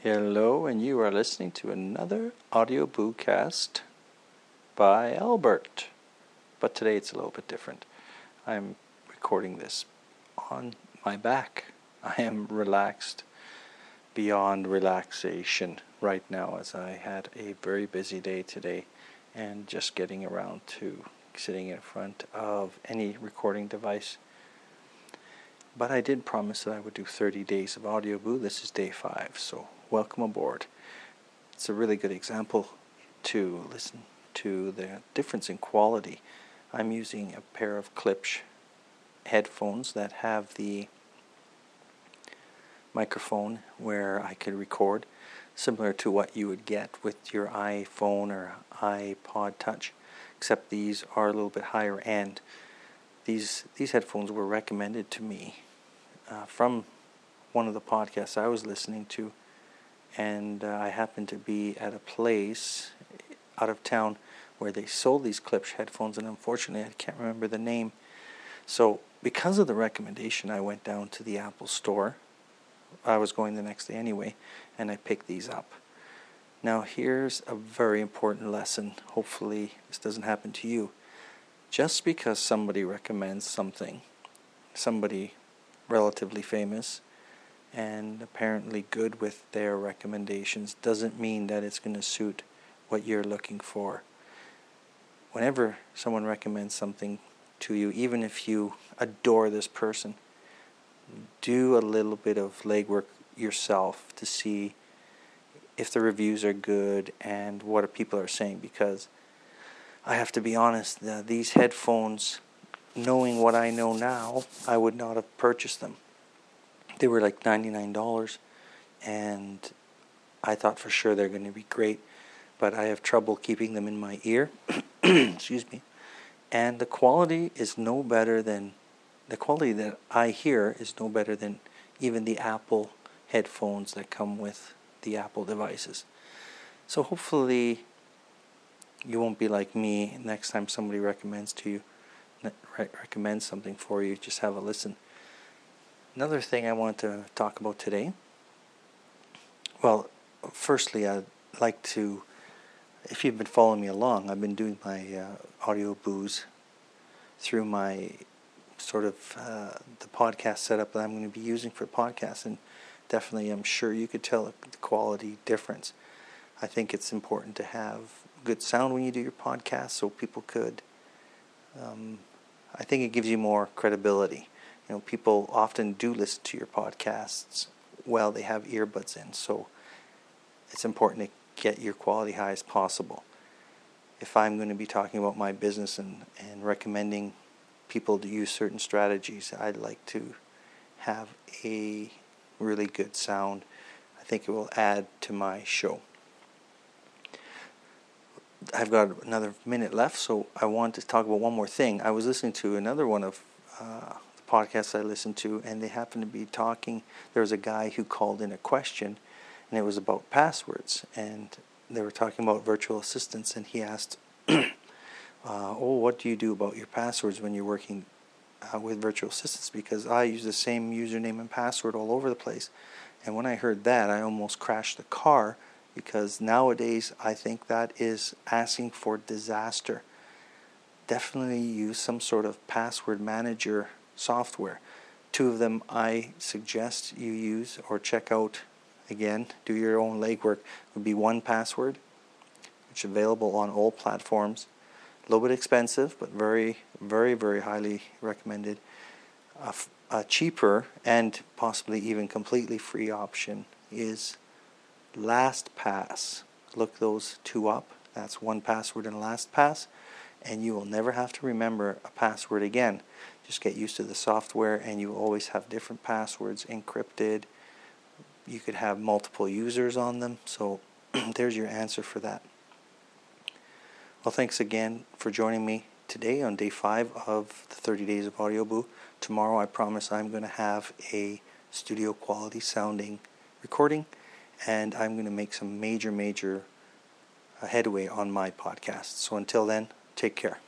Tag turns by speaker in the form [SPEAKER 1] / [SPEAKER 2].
[SPEAKER 1] Hello, and you are listening to another Audio Boocast by Albert. But today it's a little bit different. I'm recording this on my back. I am relaxed beyond relaxation right now, as I had a very busy day today and just getting around to sitting in front of any recording device. But I did promise that I would do 30 days of Audio Boo. This is day 5, so welcome aboard. It's a really good example to listen to the difference in quality. I'm using a pair of Klipsch headphones that have the microphone where I could record, similar to what you would get with your iPhone or iPod Touch, except these are a little bit higher end. These headphones were recommended to me from one of the podcasts I was listening to, and I happened to be at a place out of town where they sold these Klipsch headphones, and unfortunately I can't remember the name. So because of the recommendation, I went down to the Apple store. I was going the next day anyway, and I picked these up. Now here's a very important lesson. Hopefully this doesn't happen to you. Just because somebody recommends something, somebody relatively famous and apparently good with their recommendations, doesn't mean that it's going to suit what you're looking for. Whenever someone recommends something to you, even if you adore this person, do a little bit of legwork yourself to see if the reviews are good and what people are saying, because I have to be honest, these headphones, knowing what I know now, I would not have purchased them. They were like $99, and I thought for sure they're going to be great, but I have trouble keeping them in my ear. Excuse me. And the quality is no better than, the quality that I hear is no better than even the Apple headphones that come with the Apple devices. So hopefully you won't be like me. Next time somebody recommends something for you, just have a listen. Another thing I want to talk about today. Well, firstly, I'd like to, if you've been following me along, I've been doing my audio boos through my sort of the podcast setup that I'm going to be using for podcasts, and definitely I'm sure you could tell the quality difference. I think it's important to have good sound when you do your podcast, so people could, I think it gives you more credibility. You know, people often do listen to your podcasts while they have earbuds in, so it's important to get your quality high as possible. If I'm going to be talking about my business and recommending people to use certain strategies, I'd like to have a really good sound. I think it will add to my show. I've got another minute left, so I want to talk about one more thing. I was listening to another one of the podcasts I listened to, and they happened to be talking. There was a guy who called in a question, and it was about passwords, and they were talking about virtual assistants, and he asked, what do you do about your passwords when you're working with virtual assistants? Because I use the same username and password all over the place. And when I heard that, I almost crashed the car, because nowadays I think that is asking for disaster. Definitely use some sort of password manager software. 2 of them I suggest you use or check out. Again, do your own legwork. Would be 1Password, which is available on all platforms. A little bit expensive, but very, very, very highly recommended. A cheaper and possibly even completely free option is LastPass. Look those 2 up. That's 1Password and LastPass, and you will never have to remember a password again. Just get used to the software, and you will always have different passwords encrypted. You could have multiple users on them, so there's your answer for that. Well, thanks again for joining me today on day 5 of the 30 Days of Audio Boo. Tomorrow I promise I'm going to have a studio quality sounding recording, and I'm going to make some major headway on my podcast. So until then, take care.